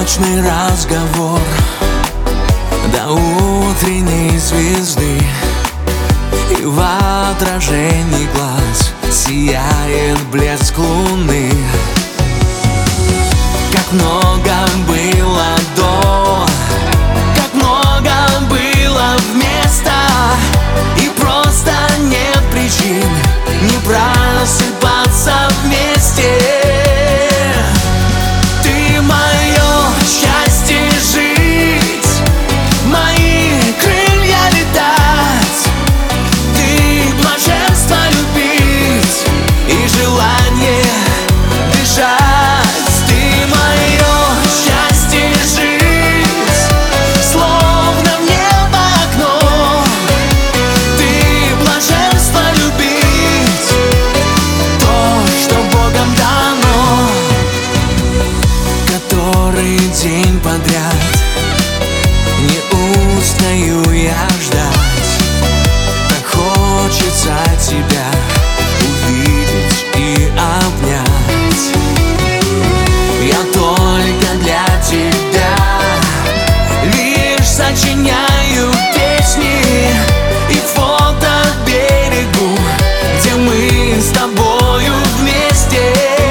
Ночный разговор до утренней звезды, и в отражении глаз сияет блеск луны. Как много было до, как много было вместо, и просто нет причин не просыпаться вместе. Ты мое счастье жить, мои крылья летать, ты блаженство любить и желание дышать. День подряд не устаю я ждать, так хочется тебя увидеть и обнять. Я только для тебя лишь сочиняю песни и фото берегу, где мы с тобою вместе.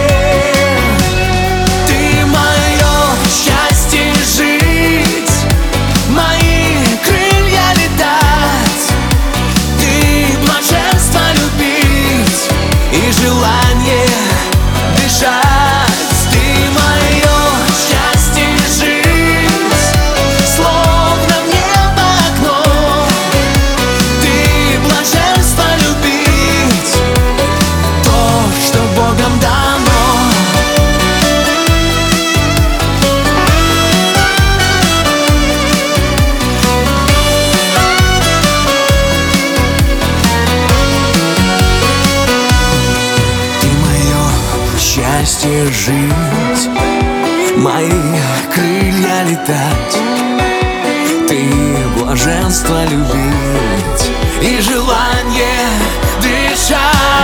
Желание дышать, ты мое счастье жить, словно в небо окно, ты блаженство любить, то, что Богом дано. Счастье жить, мои крылья летать, ты блаженство любить и желание дышать.